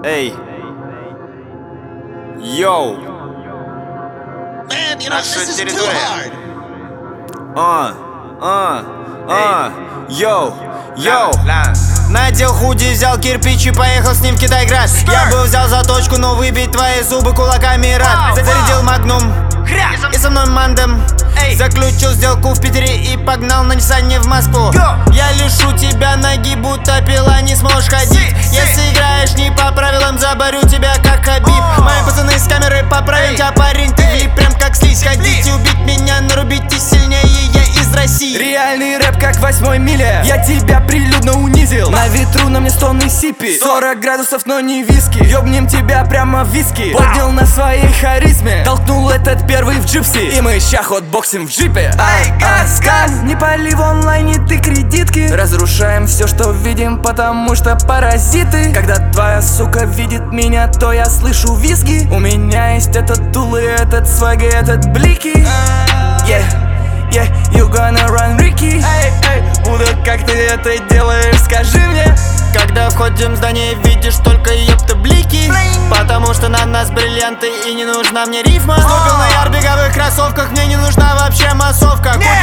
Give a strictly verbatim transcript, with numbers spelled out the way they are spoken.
Эй, йоу, Man, you know, Наша this is too территория. hard. а, а, а, йоу, йоу. Надел худи, взял кирпич и поехал с ним в Китайград. Я бы взял заточку, но выбить твои зубы кулаками рад. Зарядил магнум и со мной мандем. Заключил сделку в Питере и погнал на Ниссане в Москву. Я лишу тебя ноги, будто пила, не сможешь ходить. Если играешь не по правилам, заборю тебя как Хабиб. Мои пацаны с камеры поправим тебя, парень, ты влип прям как слизь. Хотите убить меня, нарубите сильнее, я из России. Реальный рэп как в восьмой миле. Я тебя прилюдно унизил. На ветру на мне стоны сипи. Сорок градусов, но не виски. Ёбнем тебя прямо в виски. Поднял на своей харизме. Толкнул этот первый в джипси. И мы ща хотбоксим в джипе. Ай, газ, газ. Не пали в онлайне ты кредитки. Разрушаем все, что видим, потому что паразиты. Когда твоя сука видит меня, то я слышу визги. У меня есть этот тул и этот сваг и этот блики. Yeah. Yeah, you gonna run, Ricky. Эй, эй, буду, как ты это делаешь, скажи мне. Когда входим в здание, видишь только ёпта блики. Потому что на нас бриллианты и не нужна мне рифма. Ступил на ярбеговых кроссовках, мне не нужна вообще массовка. Купил